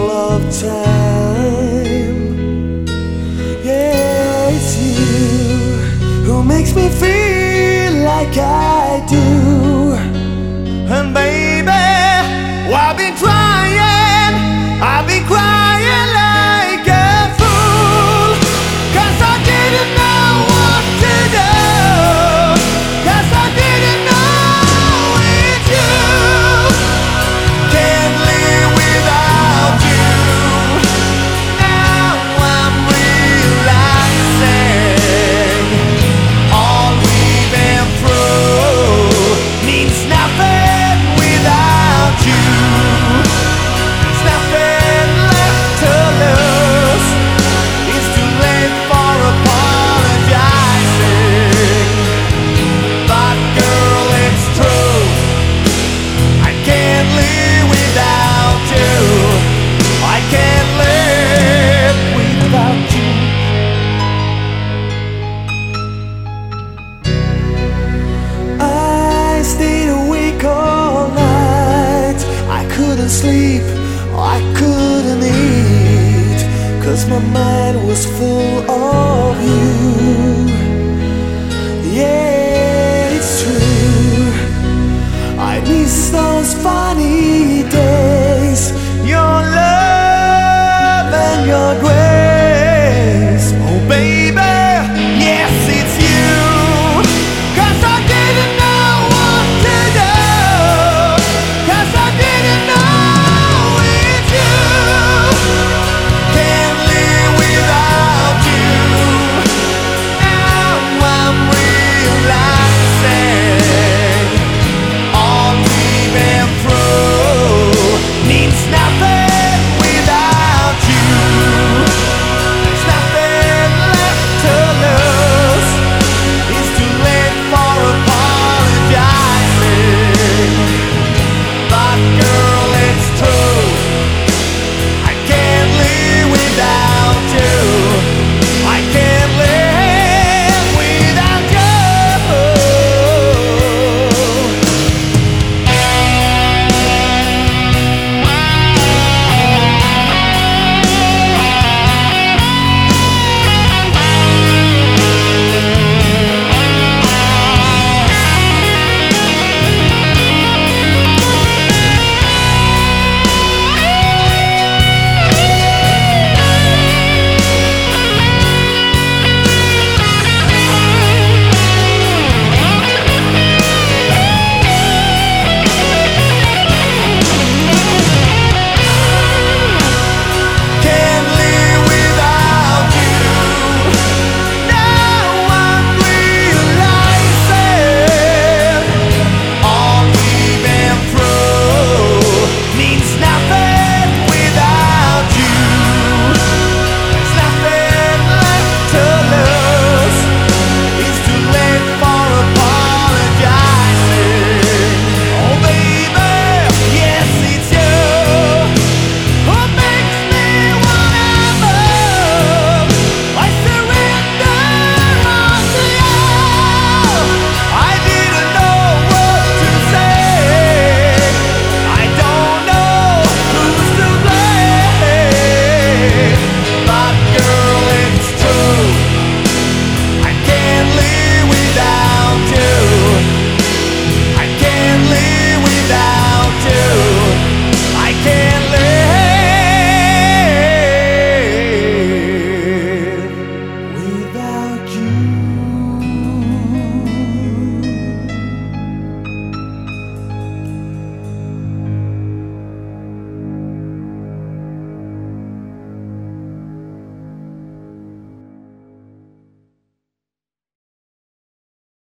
all of time. Yeah, it's you who makes me feel like I do. And baby, I've been trying, I've been crying like a fool, 'cause I didn't know what to do, 'cause I didn't know it's you. Can't live without you. Now I'm realizing all we've been through means nothing without you. There's nothing left to lose. It's too late for apologizing. But girl, it's true, I can't live without you. I can't live without you. I stayed awake all night. I couldn't sleep, I couldn't eat, 'cause my mind was full of you. Yeah, it's true, I miss those fires.